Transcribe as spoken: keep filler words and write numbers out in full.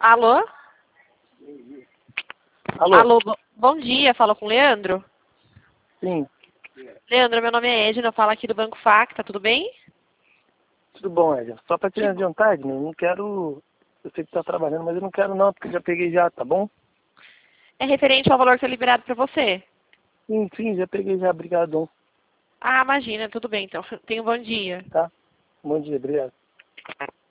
Alô? Alô? Alô, bo- bom dia, fala com o Leandro? Sim, Leandro, meu nome é Edna, eu falo aqui do Banco Facta, tudo bem? tudo bom, Edna. Só pra te Que adiantar, Edna, eu não quero... Eu sei que tá trabalhando, mas eu não quero não, porque eu já peguei já, tá bom? É referente ao valor que foi liberado para você. Sim, sim, já peguei já, obrigadão, Ah, imagina, tudo bem, então. Tenha um bom dia. tá? Bom dia, obrigado.